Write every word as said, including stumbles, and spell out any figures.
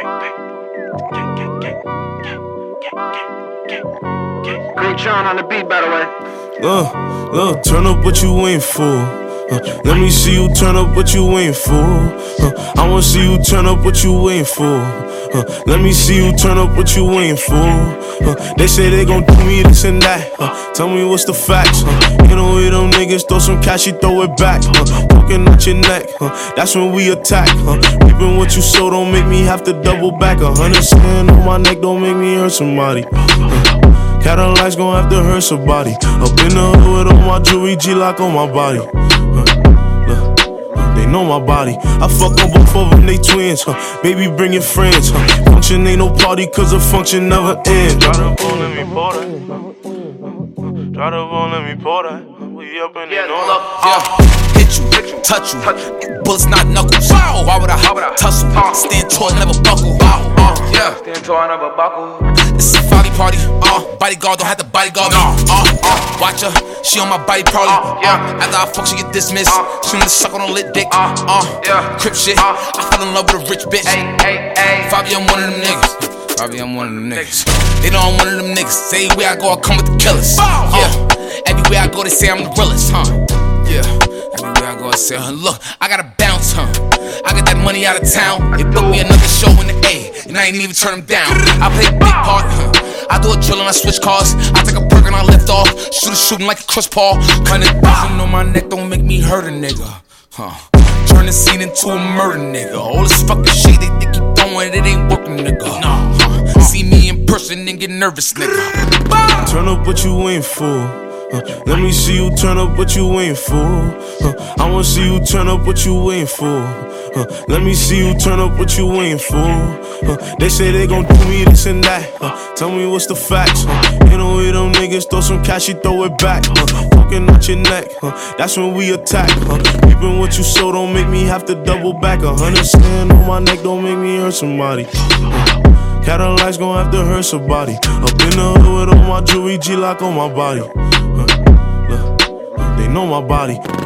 Great John on the beat, by the way. Look, look, turn up what you ain't for. Uh, let me see you turn up what you ain't for. Uh, I wanna see you turn up what you ain't for. Uh, let me see you turn up what you ain't for. Uh, they say they gon' do me this and that. Uh, tell me what's the facts. Uh, you know, with them niggas throw some cash, you throw it back. Uh, poking at your neck. Uh, that's when we attack. Uh, reaping what you sow don't make me have to double back. A hundred sand on my neck don't make me hurt somebody. Uh, Cadillacs gon' have to hurt somebody. Up in the hood with all my jewelry, G-Lock on my body. Uh, look, they know my body. I fuck on both of them, they twins. Huh? Baby, bring your friends. Huh? Function ain't no party, cause the function never ends. Try to phone, let me pour that. Try to phone, let me pour that. We up in the north. Yeah, hit you, touch you. Bullets not knuckles. Why would I tussle? Stand tall, never buckle. Uh, yeah, Stand tall, never buckle. it's a folly party. Uh, bodyguard don't have to bodyguard me. Uh, uh, watch her, she on my body probably. Uh, after I fuck, she get dismissed. She wanna suck on a lit dick. Uh, crip shit. I fell in love with a rich bitch. Fabi, I'm one of them niggas. Fabi, I'm one of them niggas. They know I'm one of them niggas. Everywhere I go, I come with the killers. Yeah, everywhere I go, they say I'm the realest, huh? Yeah, everywhere I go, I say, huh, look, I gotta bounce, huh? I got that money out of town. They booked me another show in the A, and I ain't even turn them down. I play a big part, huh? I do a drill and I switch cars. I take a perk and I lift off. Shoot a shooting like a Chris Paul. Hundred thousand on my neck don't make me hurt a nigga, huh? Turn the scene into a murder nigga. All this fucking shit they think you doing, it ain't working, nigga. Nah, huh? See me in person and get nervous, nigga. Turn up what you ain't for. Uh, let me see you turn up what you ain't for. Uh, I wanna see you turn up what you ain't for. Uh, let me see you turn up what you ain't for. Uh, they say they gon' do me this and that. Uh, tell me what's the facts. Uh, you know, with them niggas throw some cash, you throw it back. Uh, poking at your neck. Uh, that's when we attack. Uh, reaping what you sow don't make me have to double back. A hundred sand on my neck don't make me hurt somebody. Uh, Cadillacs gon' have to hurt somebody. Up in the hood with all my jewelry, G-Lock on my body. Uh, look, they know my body.